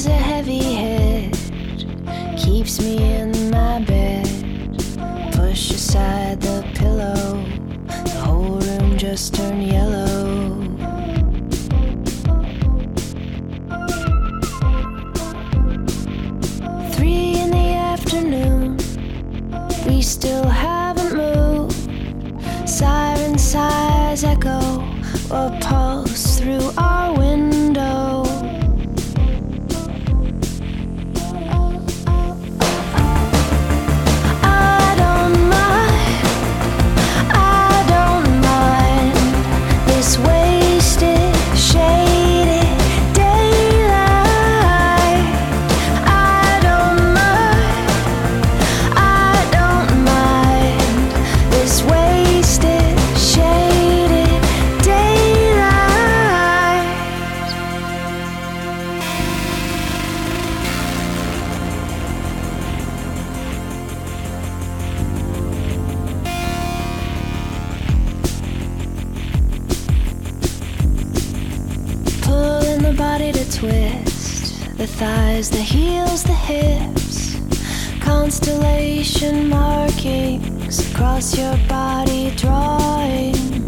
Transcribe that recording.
is a heavy head, keeps me in my bed. Push aside the pillow, the whole room just turned yellow. We still haven't moved. Siren sighs echo or pulse through our window. I don't mind this wasted, shaded daylight. I don't mind this wasted, shaded daylight. Pulling the body to twist, the thighs, the heels, the hips. Constellation markings across your body, drawing